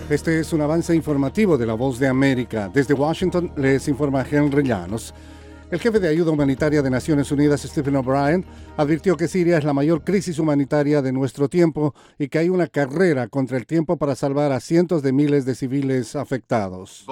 Este es un avance informativo de La Voz de América. Desde Washington les informa Henry Llanos. El jefe de ayuda humanitaria de Naciones Unidas, Stephen O'Brien, advirtió que Siria es la mayor crisis humanitaria de nuestro tiempo y que hay una carrera contra el tiempo para salvar a cientos de miles de civiles afectados.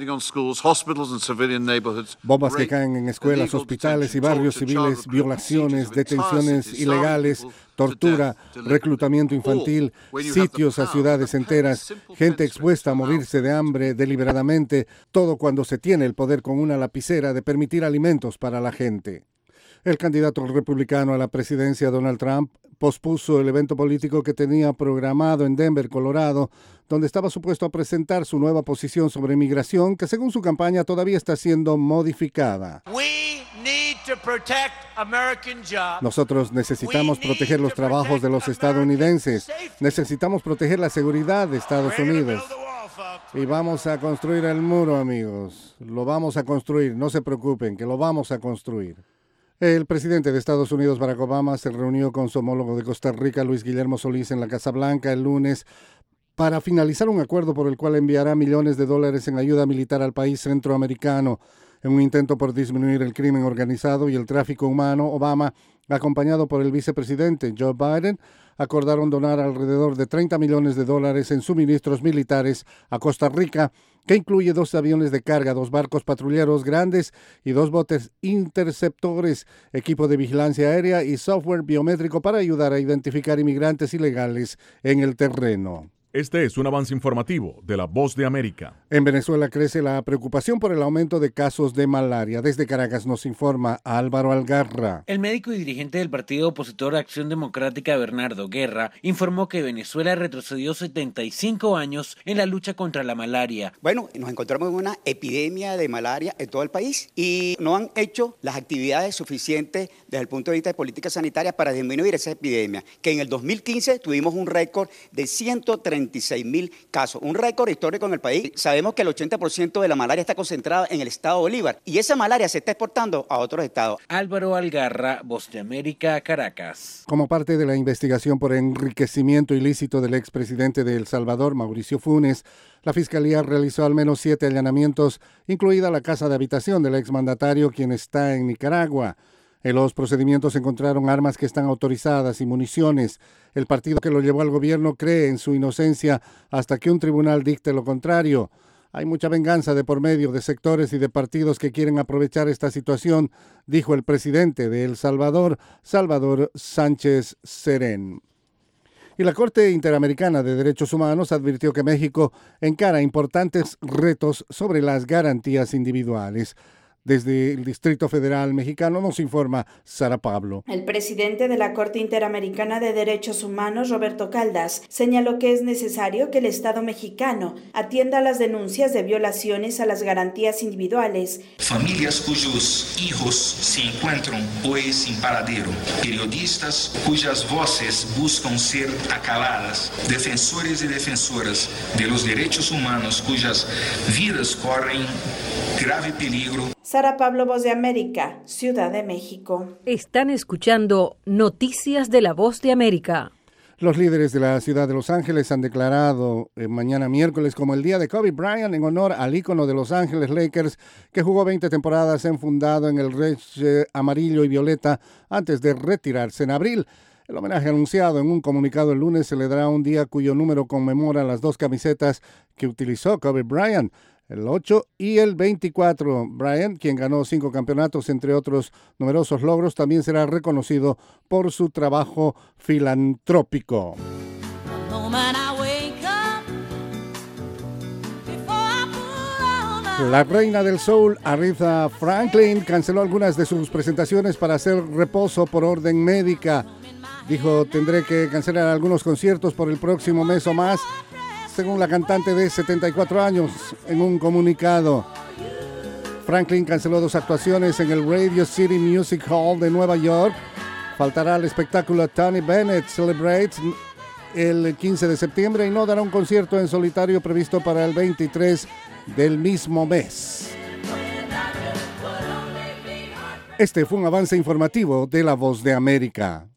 Bombas que caen en escuelas, hospitales y barrios civiles, violaciones, detenciones ilegales, tortura, reclutamiento infantil, sitios a ciudades enteras, gente expuesta a morirse de hambre deliberadamente, todo cuando se tiene el poder con una lapicera de permitir alimentos para la gente. El candidato republicano a la presidencia, Donald Trump, pospuso el evento político que tenía programado en Denver, Colorado, donde estaba supuesto a presentar su nueva posición sobre inmigración, que según su campaña todavía está siendo modificada. Nosotros necesitamos proteger los trabajos de los estadounidenses. Necesitamos proteger la seguridad de Estados Unidos. Y vamos a construir el muro, amigos. Lo vamos a construir. No se preocupen, que lo vamos a construir. El presidente de Estados Unidos, Barack Obama, se reunió con su homólogo de Costa Rica, Luis Guillermo Solís, en la Casa Blanca el lunes para finalizar un acuerdo por el cual enviará millones de dólares en ayuda militar al país centroamericano. En un intento por disminuir el crimen organizado y el tráfico humano, Obama, acompañado por el vicepresidente Joe Biden, acordaron donar alrededor de $30 millones en suministros militares a Costa Rica, que incluye 2 aviones de carga, 2 barcos patrulleros grandes y 2 botes interceptores, equipo de vigilancia aérea y software biométrico para ayudar a identificar inmigrantes ilegales en el terreno. Este es un avance informativo de La Voz de América. En Venezuela crece la preocupación por el aumento de casos de malaria. Desde Caracas nos informa Álvaro Algarra. El médico y dirigente del partido opositor Acción Democrática, Bernardo Guerra, informó que Venezuela retrocedió 75 años en la lucha contra la malaria. Bueno, nos encontramos en una epidemia de malaria en todo el país y no han hecho las actividades suficientes desde el punto de vista de políticas sanitarias para disminuir esa epidemia, que en el 2015 tuvimos un récord de 136.000 casos, un récord histórico en el país. Sabemos que el 80% de la malaria está concentrada en el estado Bolívar y esa malaria se está exportando a otros estados. Álvaro Algarra, Voz de América, Caracas. Como parte de la investigación por enriquecimiento ilícito del expresidente de El Salvador, Mauricio Funes, la Fiscalía realizó al menos 7 allanamientos, incluida la casa de habitación del exmandatario, quien está en Nicaragua. En los procedimientos encontraron armas que están autorizadas y municiones. El partido que lo llevó al gobierno cree en su inocencia hasta que un tribunal dicte lo contrario. Hay mucha venganza de por medio de sectores y de partidos que quieren aprovechar esta situación, dijo el presidente de El Salvador, Salvador Sánchez Serén. Y la Corte Interamericana de Derechos Humanos advirtió que México encara importantes retos sobre las garantías individuales. Desde el Distrito Federal Mexicano nos informa Sara Pablo. El presidente de la Corte Interamericana de Derechos Humanos, Roberto Caldas, señaló que es necesario que el Estado mexicano atienda las denuncias de violaciones a las garantías individuales. Familias cuyos hijos se encuentran hoy sin paradero, periodistas cuyas voces buscan ser acaladas, defensores y defensoras de los derechos humanos cuyas vidas corren grave peligro. Sara Pablo, Voz de América, Ciudad de México. Están escuchando Noticias de La Voz de América. Los líderes de la ciudad de Los Ángeles han declarado mañana miércoles como el día de Kobe Bryant en honor al ícono de Los Ángeles Lakers, que jugó 20 temporadas enfundado en el Rage amarillo y violeta antes de retirarse en abril. El homenaje anunciado en un comunicado el lunes se le dará un día cuyo número conmemora las 2 camisetas que utilizó Kobe Bryant, el 8 y el 24. Bryant, quien ganó 5 campeonatos, entre otros numerosos logros, también será reconocido por su trabajo filantrópico. La reina del soul, Aretha Franklin, canceló algunas de sus presentaciones para hacer reposo por orden médica. Dijo, tendré que cancelar algunos conciertos por el próximo mes o más, según la cantante de 74 años, en un comunicado. Franklin canceló 2 actuaciones en el Radio City Music Hall de Nueva York. Faltará al espectáculo Tony Bennett Celebrates el 15 de septiembre y no dará un concierto en solitario previsto para el 23 del mismo mes. Este fue un avance informativo de La Voz de América.